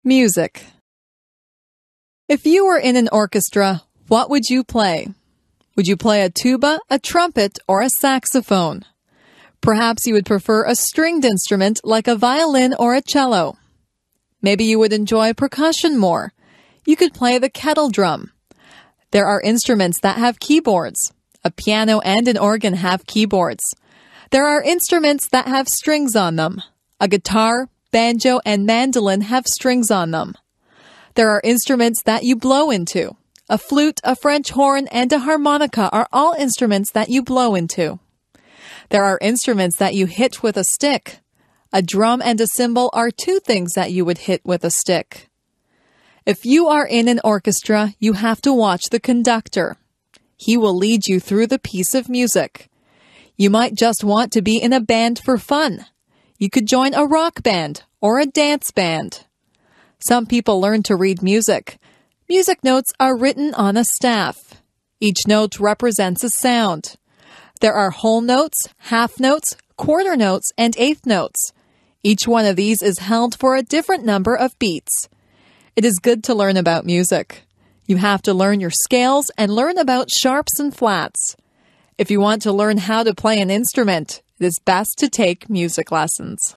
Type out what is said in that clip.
Music. If you were in an orchestra, what would you play? Would you play a tuba, a trumpet, or a saxophone? Perhaps you would prefer a stringed instrument like a violin or a cello. Maybe you would enjoy percussion more. You could play the kettle drum. There are instruments that have keyboards. A piano and an organ have keyboards. There are instruments that have strings on them. A guitar, banjo, and mandolin have strings on them. There are instruments that you blow into. A flute, a French horn, and a harmonica are all instruments that you blow into. There are instruments that you hit with a stick. A drum and a cymbal are two things that you would hit with a stick. If you are in an orchestra, you have to watch the conductor. He will lead you through the piece of music. You might just want to be in a band for fun. You could join a rock band or a dance band. Some people learn to read music. Music notes are written on a staff. Each note represents a sound. There are whole notes, half notes, quarter notes, and eighth notes. Each one of these is held for a different number of beats. It is good to learn about music. You have to learn your scales and learn about sharps and flats. If you want to learn how to play an instrument, it is best to take music lessons.